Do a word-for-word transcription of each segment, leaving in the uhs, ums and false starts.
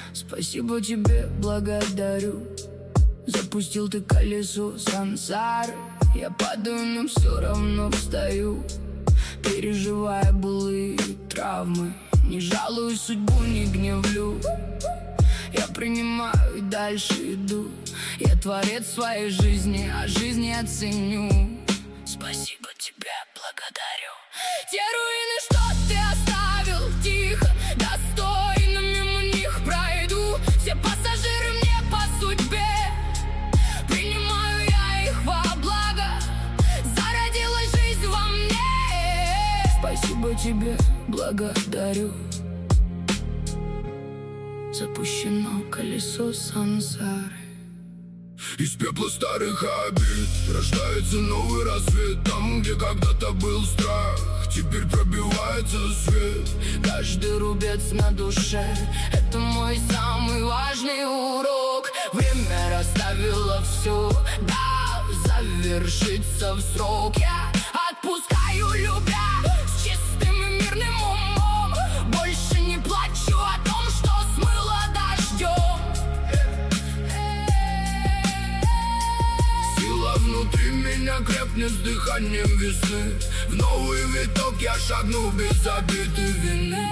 Спасибо тебе, благодарю. Запустил ты колесо сансары. Я падаю, но все равно встаю, переживая былые травмы. Не жалую судьбу, не гневлю. Я принимаю и дальше иду. Я творец своей жизни, а жизнь я ценю. Спасибо тебе, благодарю. Те руины, что ты оставил, тихо, достойно мимо них пройду. Все пассажиры мне по судьбе, принимаю я их во благо. Зародилась жизнь во мне. Спасибо тебе, благодарю. Запущено колесо сансары. Из пепла старых обид рождается новый рассвет. Там, где когда-то был страх, теперь пробивается свет. Каждый рубец на душе — это мой самый важный урок. Время расставило все, да, завершится в срок. Я отпускаю, любя, с чистым и мирным умом. Больше не плачу о том, что смыло дождем. Внутри меня крепнет с дыханием весны. В новый виток я шагну без обид и вины.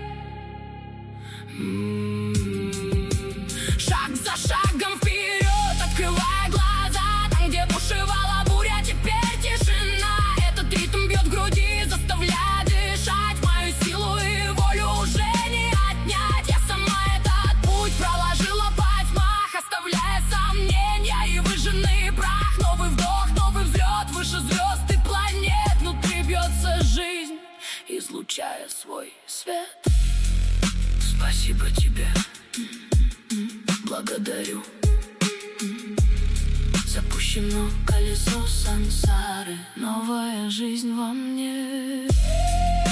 М-м-м. Шаг за шагом вперед, открывая глаза. Там, где бушевала буря, теперь тишина. Этот ритм бьет в груди, заставляя дышать. Мою силу и волю уже не отнять. Я сама этот путь проложила по тьмах, оставляя сомнения и выжженный прах. Новый вдох, новый взлет, выше звезд и планет. Внутри бьется жизнь, излучая свой свет. Спасибо тебе, благодарю. Запущено колесо сансары. Новая жизнь во мне.